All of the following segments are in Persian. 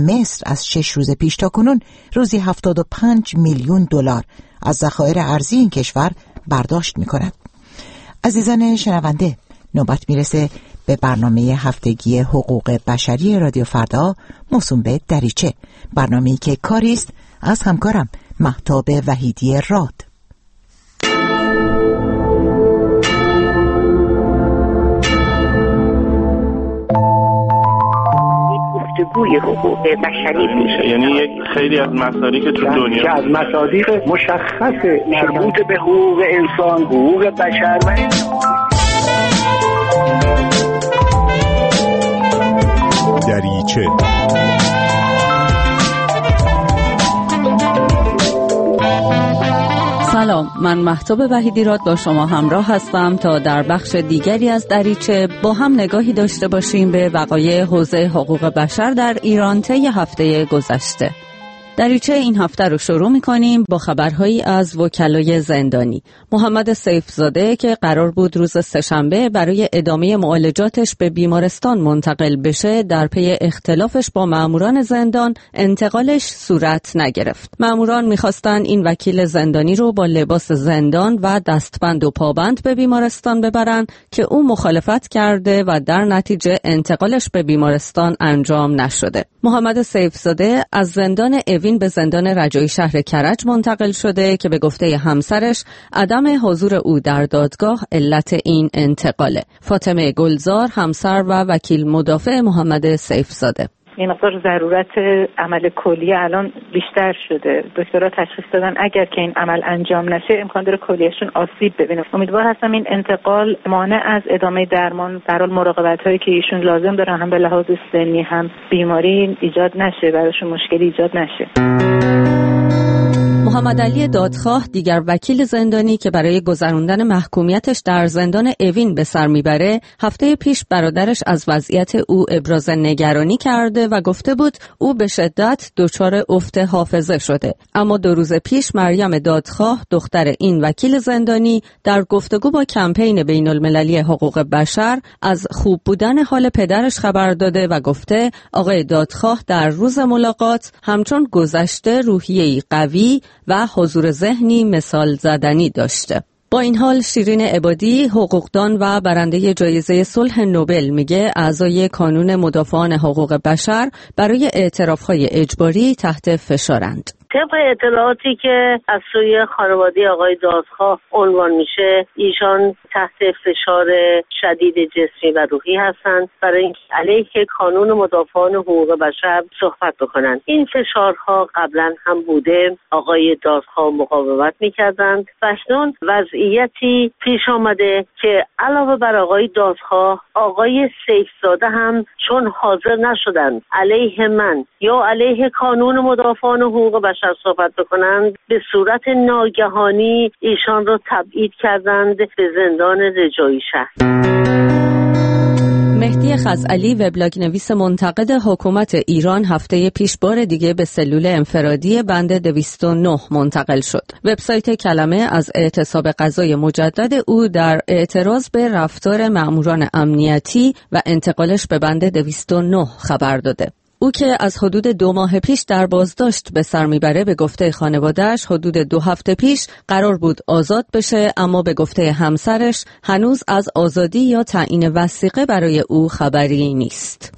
مصر از 6 روز پیش تا کنون روزی 75 میلیون دلار از ذخایر ارزی این کشور برداشت می‌کند. عزیزان شنونده، نوبت میرسه به برنامه هفتگی حقوق بشری رادیو فردا موسوم به دریچه، برنامه‌ای که کاری است از همکارم مهتاب وحیدی راد. گفتگوی حقوق بشری میشه، یعنی یک خیلی از مصادیق تو دنیا که از مصادیق مشخص مربوط به حقوق انسان، حقوق بشر و دریچه. سلام، من مهتاب وحیدی راد با شما همراه هستم تا در بخش دیگری از دریچه با هم نگاهی داشته باشیم به وقایع حوزه حقوق بشر در ایران طی هفته گذشته. دریچه این هفته رو شروع می‌کنیم با خبرهایی از وکلای زندانی. محمد سیفزاده که قرار بود روز سه‌شنبه برای ادامه معالجاتش به بیمارستان منتقل بشه، در پی اختلافش با ماموران زندان انتقالش صورت نگرفت. ماموران می‌خواستن این وکیل زندانی رو با لباس زندان و دستبند و پابند به بیمارستان ببرن که او مخالفت کرده و در نتیجه انتقالش به بیمارستان انجام نشده. محمد سیفزاده از زندان اوین به زندان رجایی شهر کرج منتقل شده که به گفته همسرش عدم حضور او در دادگاه علت این انتقاله. فاطمه گلزار، همسر و وکیل مدافع محمد سیفزاده: این مقدار ضرورت عمل کلیه الان بیشتر شده. دکترها تشخیص دادن اگر که این عمل انجام نشه امکان داره کلیهشون آسیب ببینه. امیدوار هستم این انتقال مانع از ادامه درمان در حال مراقبت‌هایی که ایشون لازم دارن هم به لحاظ سنی هم بیماری ایجاد نشه، براشون مشکلی ایجاد نشه. محمد علی دادخواه، دیگر وکیل زندانی که برای گذراندن محکومیتش در زندان اوین به سر میبره، هفته پیش برادرش از وضعیت او ابراز نگرانی کرده و گفته بود او به شدت دچار افت حافظه شده. اما 2 روز پیش مریم دادخواه، دختر این وکیل زندانی، در گفتگو با کمپین بین المللی حقوق بشر از خوب بودن حال پدرش خبر داده و گفته آقای دادخواه در روز ملاقات همچون گذشته روحیه‌ای قوی و حضور ذهنی مثال زدنی داشته. با این حال شیرین عبادی، حقوقدان و برنده جایزه صلح نوبل، میگه اعضای کانون مدافعان حقوق بشر برای اعتراف‌های اجباری تحت فشارند. طبق اطلاعاتی که از سوی خانواده آقای دادخواه عنوان میشه، ایشان تحت فشار شدید جسمی و روحی هستند برای اینکه علیه کانون مدافعان حقوق بشر صحبت بکنند. این فشارها قبلا هم بوده، آقای دادخواه مقاومت میکردند و اکنون وضعیتی پیش آمده که علاوه بر آقای دادخواه، آقای سیفزاده هم چون حاضر نشدند علیه من یا علیه کانون مدافعان حقوق بشر صحبت بکنند، به صورت ناگهانی ایشان را تبعید کردند به زندان رجایی شهر. مهدی خزعلی، وبلاگ نویس منتقد حکومت ایران، هفته پیش بار دیگه به سلول انفرادی بند 209 منتقل شد. وبسایت کلمه از اعتصاب قضای مجدد او در اعتراض به رفتار مأموران امنیتی و انتقالش به بند 209 خبر داده. او که از حدود 2 ماه پیش در بازداشت به سر میبره، به گفته خانواده‌اش حدود 2 هفته پیش قرار بود آزاد بشه، اما به گفته همسرش هنوز از آزادی یا تعیین وثیقه برای او خبری نیست.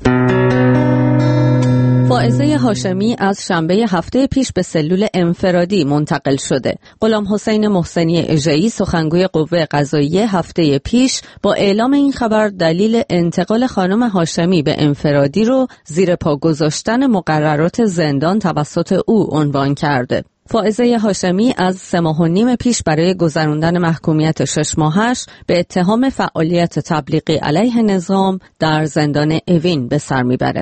فائزه هاشمی از شنبه هفته پیش به سلول انفرادی منتقل شده. غلام حسین محسنی اژه‌ای، سخنگوی قوه قضاییه، هفته پیش با اعلام این خبر دلیل انتقال خانم هاشمی به انفرادی رو زیر پا گذاشتن مقررات زندان توسط او عنوان کرده. فائزه هاشمی از 3 ماه و نیم پیش برای گذراندن محکومیت 6 ماهش به اتهام فعالیت تبلیغی علیه نظام در زندان اوین به سر میبره.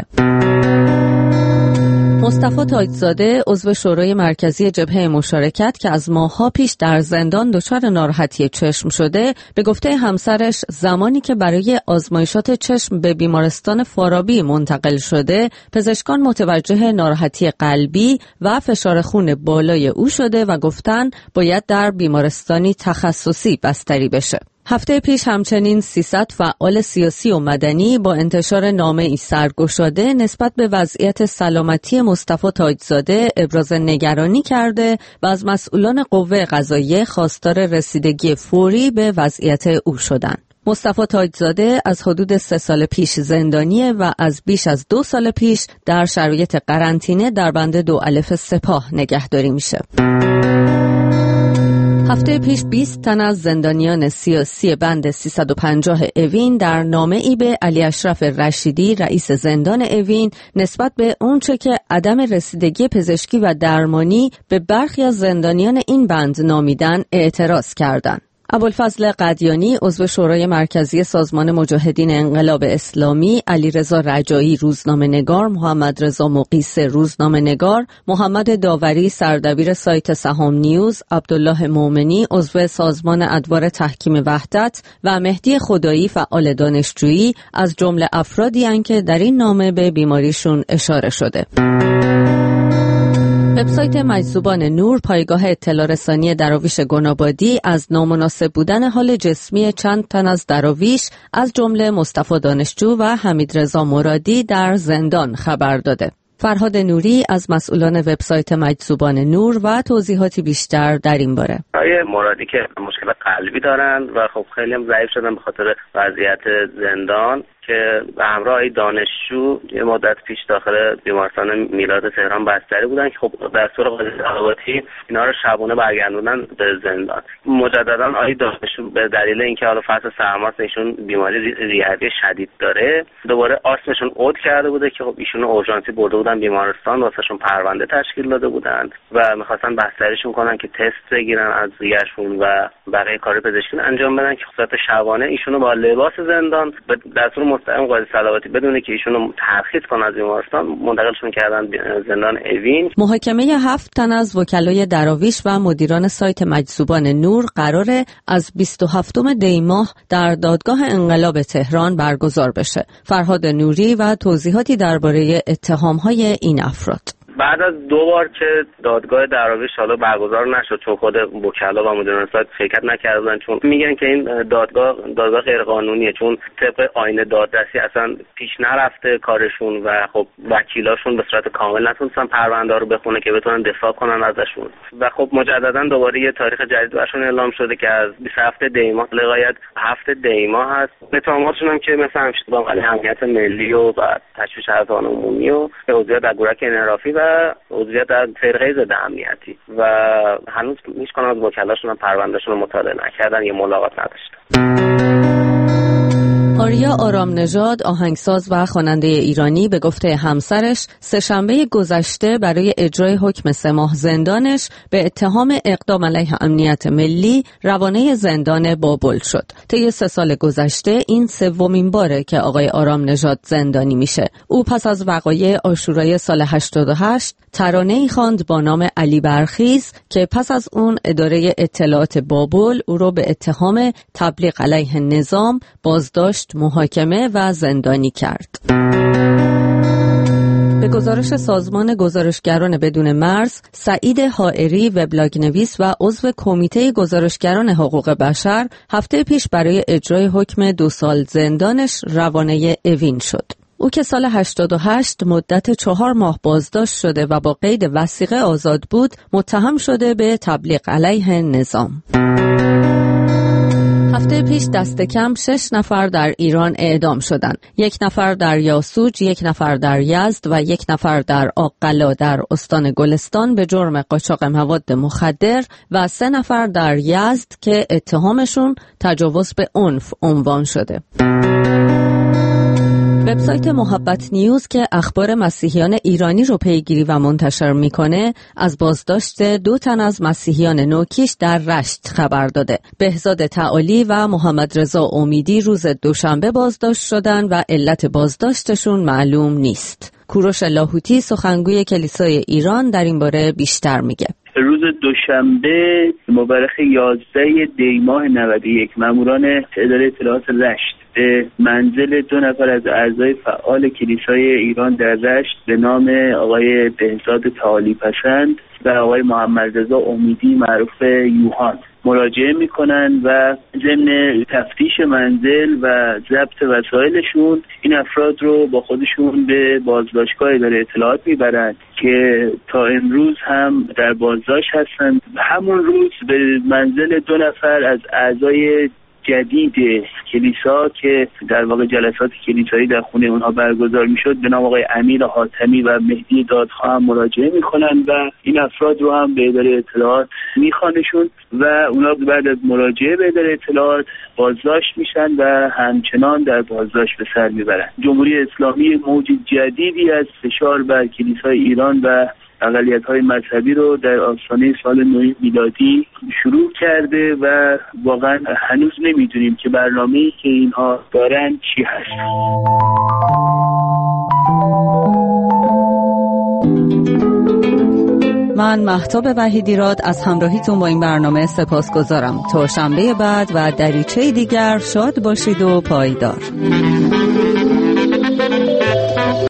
مصطفی تاجزاده، عضو شورای مرکزی جبهه مشارکت که از ماه‌ها پیش در زندان دچار ناراحتی چشم شده، به گفته همسرش زمانی که برای آزمایشات چشم به بیمارستان فارابی منتقل شده، پزشکان متوجه ناراحتی قلبی و فشار خون بالای او شده و گفتن باید در بیمارستانی تخصصی بستری بشه. هفته پیش همچنین 300 فعال سیاسی و مدنی با انتشار نامه‌ای سرگشاده نسبت به وضعیت سلامتی مصطفی تاجزاده ابراز نگرانی کرده و از مسئولان قوه قضاییه خواستار رسیدگی فوری به وضعیت او شدند. مصطفی تاجزاده از حدود 3 سال پیش زندانیه و از بیش از 2 سال پیش در شرایط قرنطینه در بند 2 الف سپاه نگهداری میشه. هفته پیش 20 تن از زندانیان سیاسی بند 350 اوین در نامه‌ای به علی اشرف رشیدی رئیس زندان اوین نسبت به اونچه که عدم رسیدگی پزشکی و درمانی به برخی از زندانیان این بند نامیدن اعتراض کردند. ابوالفضل قدیانی عضو شورای مرکزی سازمان مجاهدین انقلاب اسلامی، علیرضا رجایی روزنامه‌نگار، محمد رضا مقیس روزنامه‌نگار، محمد داوری سردبیر سایت سهام نیوز، عبدالله مومنی عضو سازمان ادوار تحکیم وحدت و مهدی خدایی فعال دانشجویی از جمله افرادی اند که در این نامه به بیماریشون اشاره شده. وبسایت مجذوبان نور پایگاه اطلاع رسانی دراویش گنابادی از نامناسب بودن حال جسمی چند تن از دراویش از جمله مصطفی دانشجو و حمیدرضا مرادی در زندان خبر داده. فرهاد نوری از مسئولان وبسایت مجذوبان نور و توضیحاتی بیشتر در این باره. آقای مرادی که مشکل قلبی دارن و خب خیلی هم ضعیف شدن به خاطر وضعیت زندان که به همراه دانشجو یه مدت پیش داخل بیمارستان میلاد تهران بستری بودن که خب دستور قاضی صلواتی اینا رو شبانه برگردوندن به زندان. مجددا آقای دانشجو به دلیل اینکه حالا فصل سرماست ایشون بیماری ریوی شدید داره دوباره آسمشون عود کرده بوده که خب ایشون اورژانسی برده بودن بیمارستان واسهشون پرونده تشکیل داده بودن و می‌خواستن بستریشون کنن که تست بگیرن از ریه‌شون و بقیه کار پزشکی انجام بدن که صورت شبانه ایشونو با لباس زندان به دستور مستقیم قاضی صلواتی بدونه که ایشونو ترخیص کنه از بیمارستان منتقلشون کردن زندان اوین. محاکمه 7 تن از وکلای دراویش و مدیران سایت مجذوبان نور قراره از 27 دی ماه در دادگاه انقلاب تهران برگزار بشه. فرهاد نوری و توضیحاتی درباره اتهام‌های این افراد. بعد از 2 بار که دادگاه دراویش حالا برگزار نشد چون خود وکلا و مدیران سایت شرکت نکردن چون میگن که این دادگاه غیر قانونیه چون طبق آیین دادرسی اصلا پیش نرفته کارشون و خب وکیلاشون به صورت کامل نتونستن پرونده رو بخونه که بتونن دفاع کنن ازشون و خب مجددا دوباره یه تاریخ جدید براشون اعلام شده که از 27 دی ماه لغایت 7 دی ماه هست. اتهاماتشون هم که مثلا همیشه با امنیت ملی و تشویش اذهان عمومی و عضویت در گروه انحرافی و عضویت در فرقه ضد امنیتی و هنوز هیچ کدوم از وکلاشون هم پروندهشون رو مطالعه نکردن یا ملاقات نداشتن. آریا آرامنژاد آهنگساز و خواننده ایرانی به گفته همسرش سه‌شنبه گذشته برای اجرای حکم 3 ماه زندانش به اتهام اقدام علیه امنیت ملی روانه زندان بابل شد. طی 3 سال گذشته این 3مین باره که آقای آرامنژاد زندانی میشه. او پس از وقایع عاشورای سال 88 ترانه‌ای خواند با نام علی برخیز که پس از اون اداره اطلاعات بابل او رو به اتهام تبلیغ علیه نظام بازداشت، محاکمه و زندانی کرد. به گزارش سازمان گزارشگران بدون مرز، سعید حائری وبلاگ‌نویس و عضو کمیته گزارشگران حقوق بشر هفته پیش برای اجرای حکم 2 سال زندانش روانه اوین شد. او که سال 88 مدت 4 ماه بازداشت شده و با قید وثیقه آزاد بود، متهم شده به تبلیغ علیه نظام. هفته پیش دست کم 6 نفر در ایران اعدام شدند. 1 نفر در یاسوج، 1 نفر در یزد و 1 نفر در آقلا در استان گلستان به جرم قاچاق مواد مخدر و 3 نفر در یزد که اتهامشون تجاوز به عنف عنوان شده. وبسایت محبت نیوز که اخبار مسیحیان ایرانی رو پیگیری و منتشر میکنه از بازداشت 2 تن از مسیحیان نوکیش در رشت خبر داده. بهزاد تعالی و محمد رضا امیدی روز دوشنبه بازداشت شدن و علت بازداشتشون معلوم نیست. کوروش لاهوتی سخنگوی کلیسای ایران در این باره بیشتر میگه. روز دوشنبه مورخ 11 دی ماه 91 ماموران اداره اطلاعات رشت به منزل 2 نفر از اعضای فعال کلیسای ایران در رشت به نام آقای بهزاد تعالی پسند و آقای محمد رضا امیدی معروف یوحان مراجعه میکنن و ضمن تفتیش منزل و ضبط وسایلشون این افراد رو با خودشون به بازداشتگاه اداره اطلاعات میبرند که تا امروز هم در بازداشت هستند. همون روز به منزل 2 نفر از اعضای جدید کلیسا که در واقع جلسات کلیسایی در خونه اونها برگزار میشد به نام آقای امیر حاتمی و مهدی دادخواه هم مراجعه میکنن و این افراد رو هم به اداره اطلاعات میخوانشون و اونا بعد از مراجعه به اداره اطلاعات بازداشت میشن و همچنان در بازداشت به سر میبرن. جمهوری اسلامی موج جدیدی از فشار بر کلیسای ایران و اقلیت‌های مذهبی رو در آستانه سال نو میلادی شروع کرده و واقعا هنوز نمیدونیم که برنامه‌ای که اینها دارن چی هست. من مهتاب وحیدیراد از همراهیتون با این برنامه سپاسگزارم. تا شنبه بعد و دریچه دیگر شاد باشید و پایدار.